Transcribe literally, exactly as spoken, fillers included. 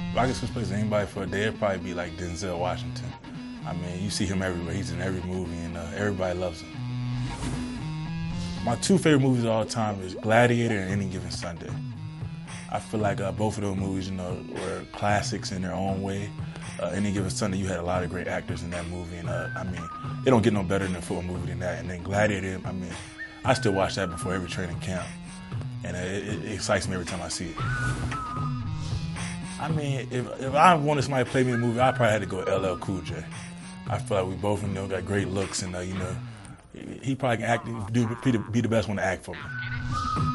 If I could switch places with anybody for a day, it'd probably be like Denzel Washington. I mean, you see him everywhere. He's in every movie, and uh, everybody loves him. My two favorite movies of all time is Gladiator and Any Given Sunday. I feel like uh, both of those movies, you know, were classics in their own way. Uh, Any Given Sunday, you had a lot of great actors in that movie, and uh, I mean, it don't get no better than a football movie than that. And then Gladiator, I mean, I still watch that before every training camp, and uh, it, it excites me every time I see it. I mean, if, if I wanted somebody to play me in a movie, I probably had to go L L Cool J. I feel like we both, you know, got great looks, and uh, you know, he probably can act, do, be, the, be the best one to act for me.